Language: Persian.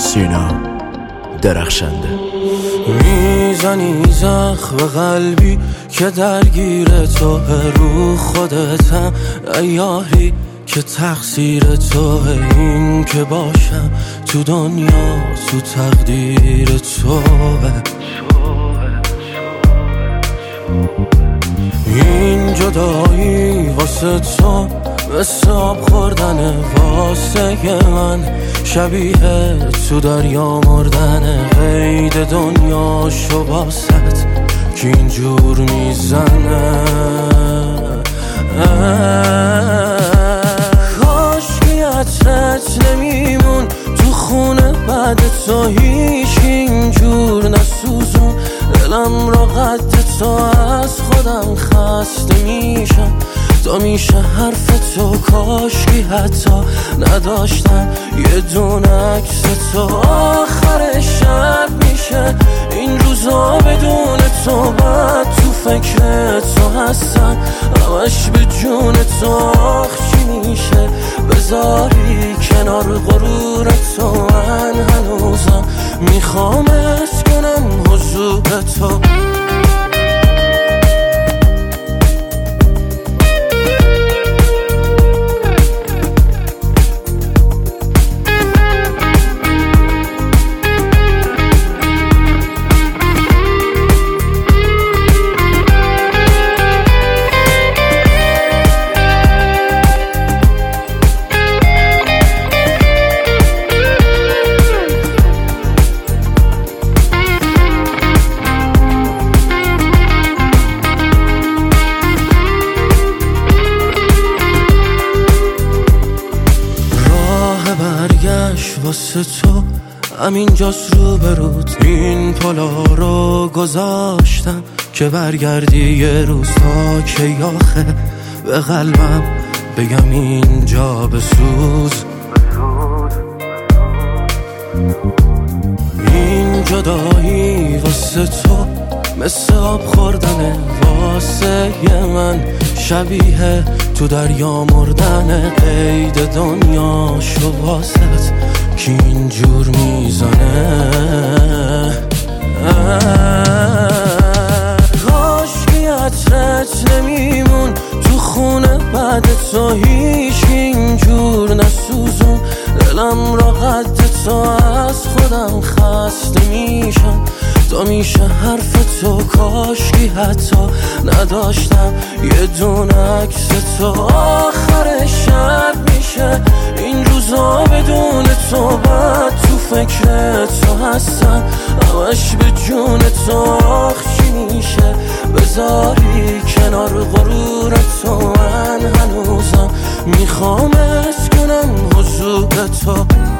سینا درخشنده. میزنی زخم قلبی که درگیر تو رو خودتم، یاری که تقصیر تو، این که باشم تو دنیا تو تقدیر تو. این جدایی واسه تو مثل آب خوردن، واسه من شبیه تو دریا مردن. قید دنیا شو باست که اینجور میزنه. کاش که عطرت نمیمون تو خونه بعد تو، هیچ اینجور نسوزون دلم را قد تو. از خودم خسته میشم تا میشه حرف تو، کاش که حتی نداشتم یه دونه عکس تو. آخر شب میشه این روزا بدون تو، بعد تو فکر تو هستم همش به جون تو. آخ چی میشه بذاری کنار غرور تو، من هنوزم میخوام حس کنم حضور تو. واسه تو همینجاست روبروت، این پلا رو گذاشتم که برگردی یه روز. تا که آخه به قلبم بگم اینجا بسوز. این جدایی واسه تو مثل آب خوردنه، واسه من شبیه تو دریا مردن. قید دنیا شو واسه که اینجور میزنه. کاش که عطرت نمیمون تو خونه بعد تو، هیچ اینجور نسوزون دلم را قد تو. از خودم خسته میشم تا میشه حرف تو، کاش که حتی نداشتم یه دونه عکس تو. آخر شب میشه این روزا بدون تو، بعد تو فکر تو هستم همش به جون تو. آخ چی میشه بذاری کنار غرور تو، من هنوزم میخوام حس کنم حضور تو.